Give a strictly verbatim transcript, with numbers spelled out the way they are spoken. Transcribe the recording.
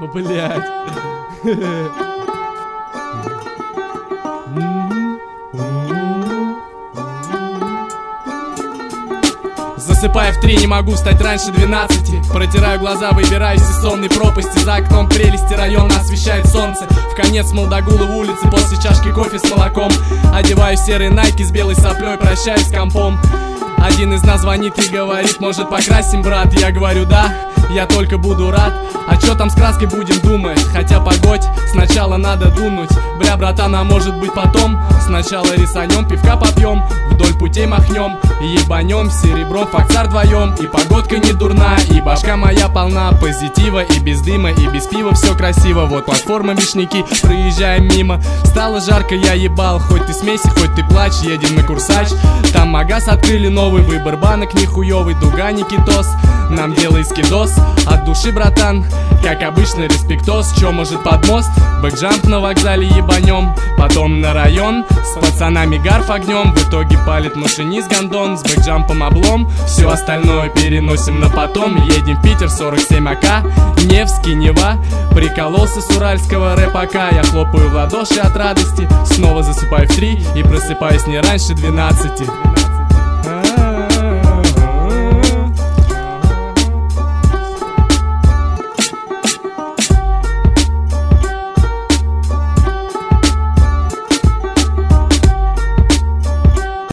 типа, блядь. Засыпая в три, не могу встать раньше двенадцати. Протираю глаза, выбираюсь из сонной пропасти. За окном прелести района освещает солнце. В конец Молдогулы улицы после чашки кофе с молоком. Одеваю серые найки с белой соплей, прощаюсь с компом. Один из нас звонит и говорит: может, покрасим, брат? Я говорю: да, я только буду рад. А чё там с краской будем думать? Хотя погодь, сначала надо дунуть. Бля, братан, а может быть потом? Сначала рисанем, пивка попьем, вдоль путей махнем, ебанем серебро, факцар вдвоем. И погодка не дурна, и башка моя полна позитива. И без дыма, и без пива все красиво. Вот платформа, мишники, проезжаем мимо. Стало жарко, я ебал, хоть ты смейся, хоть ты плачь. Едем на Курсач, там магаз открыли новый. Выбор банок нехуёвый, дуга Никитос. Нам делай скидос от души, братан. Как обычно, респектос. Чё, может, под мост? Бэкджамп на вокзале ебанем. Потом на район с пацанами гарф огнем. В итоге палит машинист гондон. С бэкджампом облом. Все остальное переносим на потом. Едем в Питер, сорок семь АК. Невский, Нева. Прикололся с уральского рэпака. Я хлопаю в ладоши от радости. Снова засыпаю в три и просыпаюсь не раньше двенадцати.